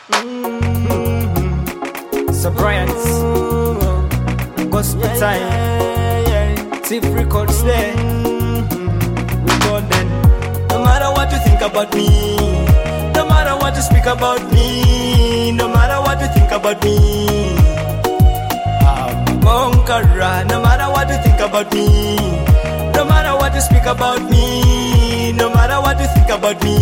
So Bryant's gospel time, Tip Records there. We golden. No matter what you think about me, no matter what you speak about me, no matter what you think about me, I'm a conqueror. No matter what you think about me, no matter what you speak about me, no matter what you think about me,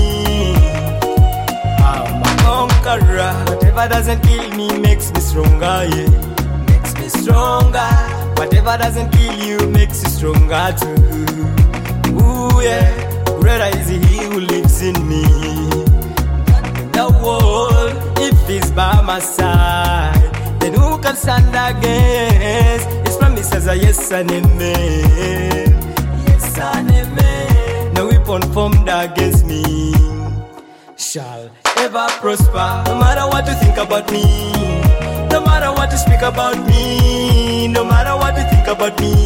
I'm a conqueror. Whatever doesn't kill me makes me stronger, yeah. Makes me stronger. Whatever doesn't kill you makes you stronger too. Ooh yeah. Greater is he who lives in me than in the world. If he's by my side, then who can stand against his promises are yes and amen. Yes and amen. No weapon formed against me shall ever prosper. No matter what you think about me, no matter what you speak about me, no matter what you think about me,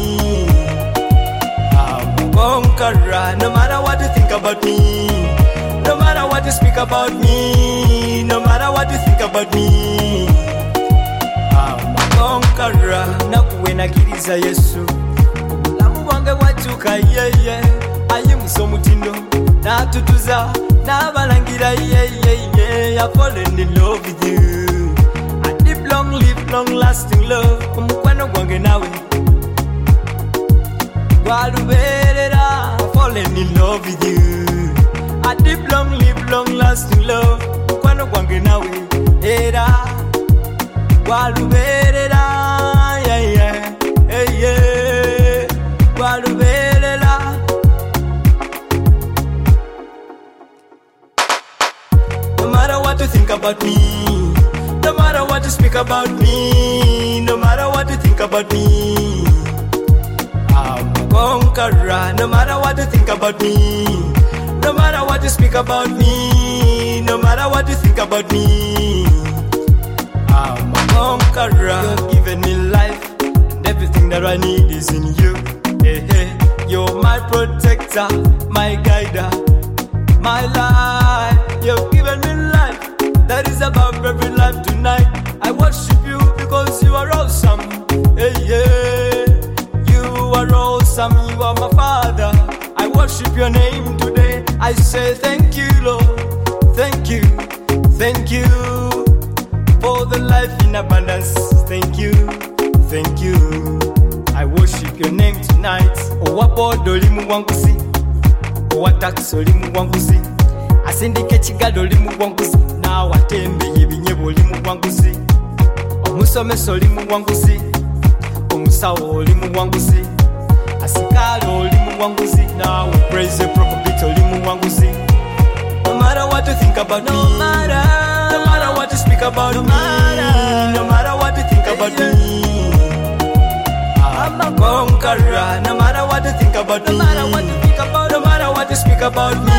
I'm a conqueror. No matter what you think about me, no matter what you speak about me, no matter what you think about me, I'm a conqueror. Nakuwenakiriza Yesu obulamu bwange bwakyuka yeye ayimusa omutindo n'atutuza n'abalangira yeye. I fallen in love with you. A deep long live long lasting love. Omukwano gwange nawe gwaluberera. I fallen in love with you. A deep long live long lasting love. Omukwano gwange nawe era gwaluberera. Gwaluberera. No matter what you think about me, no matter what you speak about me, no matter what you think about me, I'm a conqueror. No matter what you think about me, no matter what you speak about me, no matter what you think about me, I'm a conqueror. You've given me life, and everything that I need is in you. Hey, hey. You're my protector, my guider, my life. You've given me life that is above every life tonight. I worship you because you are awesome. Hey, yeah. You are awesome, you are my Father. I worship your name today. I say thank you, Lord. Thank you for the life in abundance. Thank you. I worship your name tonight. Owabodo oli muwanguzi, owataxi oli muwanguzi, asindika ekigado oli muwanguzi, n'awatembeye ebinyebo oli muwanguzi, omusomesa oli muwanguzi, omusawo oli muwanguzi, asikala oli muwanguzi, nawe praise prophet oli muwanguzi. No matter what you think about me, no matter what you speak about me, no matter what you think about me, I'm a conqueror. No matter what you think about me, no matter what you speak about me,